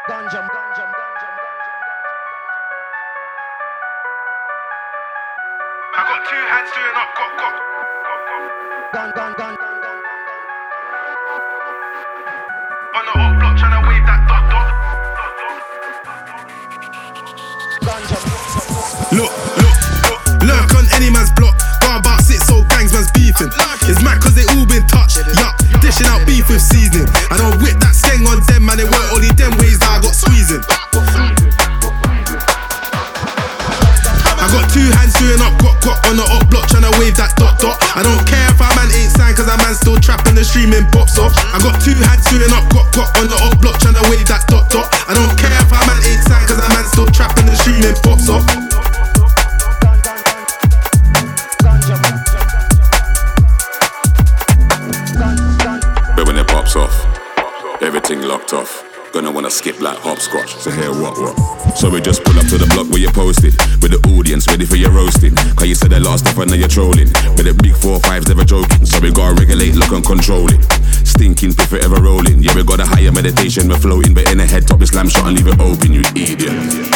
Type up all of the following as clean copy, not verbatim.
Ganja. I got two hands doing up, Gun. on the up block, tryna wave that dot. Lurk on any man's block. Got about 6 old gangs, man's beefing. It's mad cause they all been touched. Yup, dishing out beef with seasoning. I don't whip that skeng on them, man. It weren't only them ways that I got squeezing. I got two hands doing up, got on the up block, tryna wave that dot. I don't care if a man ain't signed, cause a man still trapping the streaming pops off. I got two hands doing up, got on the up block, tryna wave that dot. I don't care if a man ain't signed, cause a man still trapping the streaming pops off. But when it pops off, everything locked off. Gonna wanna skip like hopscotch. So here what? So we just pull up to the block where you posted, with the audience ready for your roasting. Cause you said that last stuff and now you're trolling. With the big 4-5s never joking. So we gotta regulate, look and control it. Stinking piff forever rolling. Yeah, we got a higher meditation, we're floating. But in the head top, the slam shot and leave it open, you idiot.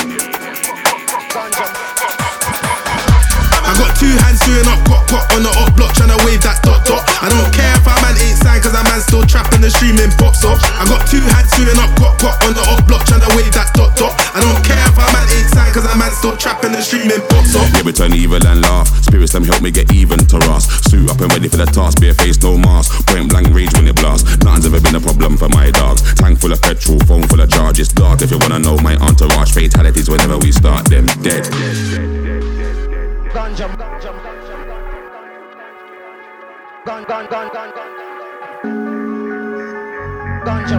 I got two hands doing up, got on the up block, tryna wave that dot. I don't care if a man ain't signed, cause a man still trapping the streaming pops off. I got two hands doing up, got on the up block, tryna wave that dot. I don't care if a man ain't signed, cause a man still trapping the streaming pops off. Yeah, we turn evil and laugh. Spirits them help me get even to Ross. Suit up and ready for the task, bare face, no mask. Point blank rage when it blasts. Nothing's ever been a problem for my dog. Tank full of petrol, phone full of charges. Dark if you wanna know my entourage. Fatalities whenever we start them dead. Ganja. Gun. Ganja.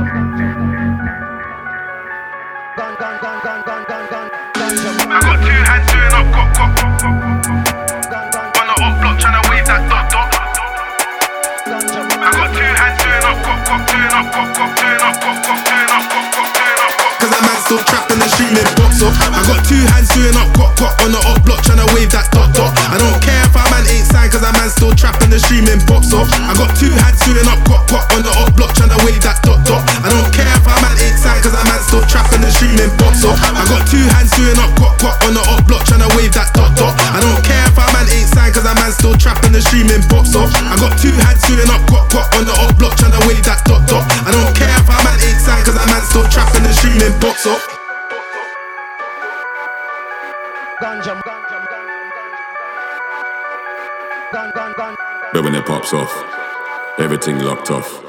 I got two hands doing up, on the up block, tryna wave that dot. I got two hands doing up, Cause a man still trapping the streaming pops off. I got two hands doing up, got on the up block, tryna wave that dot. I don't care if a man ain't signed, cause a man still trapping the streaming pops off. I got two hands doing up, got on the up block, tryna wave that dot. I don't care if a man ain't signed, cause a man still trapping the streaming pops off. I got two hands doing up, got on the up block, tryna wave that dot. I don't care if a man ain't signed, cause a man still trapping the streaming pops off. I got two hands doing up, got on the up block, tryna wave that dot. I don't care if a man ain't signed, cause a man still trapping the streaming pops off. Ganja. But when it pops off, everything locked off.